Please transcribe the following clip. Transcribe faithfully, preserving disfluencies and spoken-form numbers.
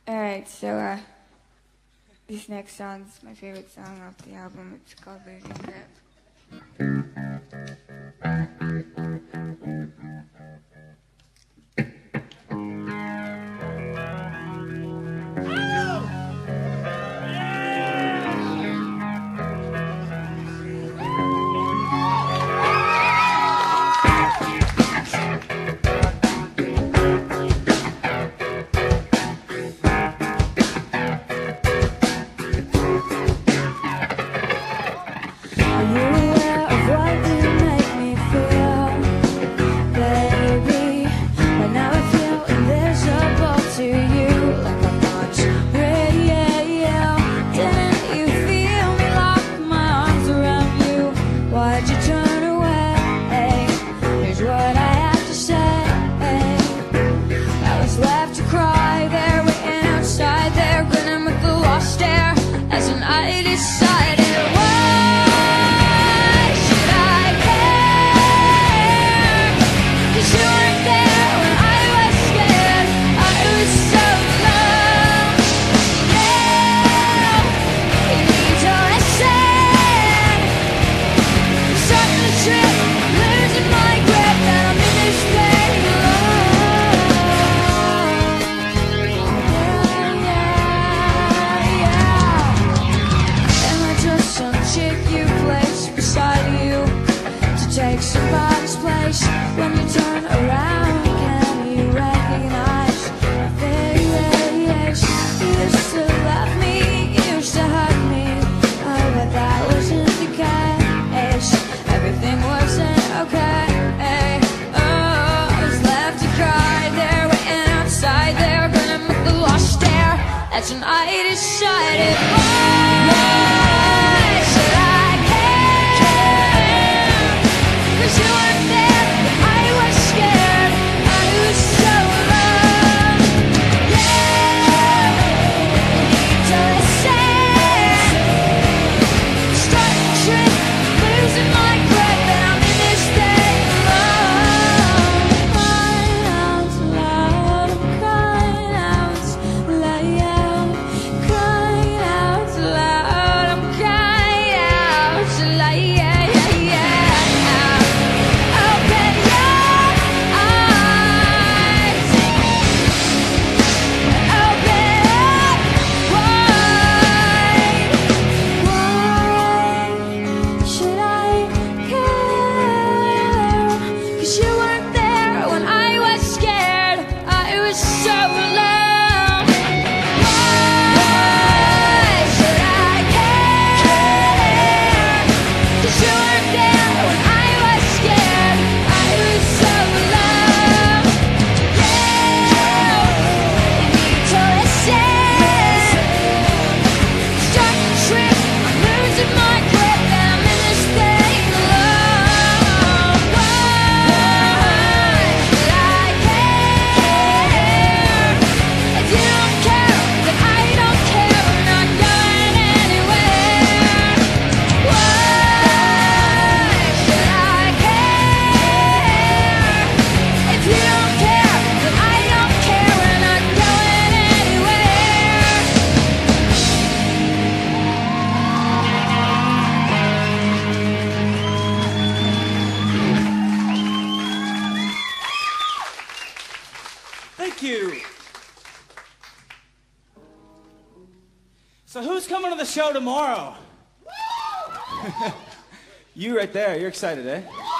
Alright, so uh, this next song is my favorite song off the album. It's called Losing Grip. Somebody's place when you turn around. Can you recognize my face? You used to love me, you used to hug me. Oh, but that wasn't the case. Everything wasn't okay. Oh, I was left to cry there, waiting outside there, gonna make the lost stare. That's when I decided, why should I care? 'Cause you weren't there, I was scared, I was so alone. Yeah, you need to listen. Starting to trip, losing my grip, and I'm in this thing alone. Crying out loud, I'm crying out loud, crying out loud, I'm crying out loud, yeah, yeah, yeah. Open your eyes, open up wide. Why should I care? 'Cause you weren't there when I was scared, I was so alone. Why should I care? 'Cause you weren't there when I was scared, I was so alone. Yeah, you need to listen. Starting to trip, I'm losing my grip, and I'm in this thing alone. Why should I care? If you don't care, then I don't care. We're not going anywhere. Why should I care? If you don't care, then I don't care. We're not going anywhere. Thank you. So who's coming to the show tomorrow? You right there. You're excited, eh?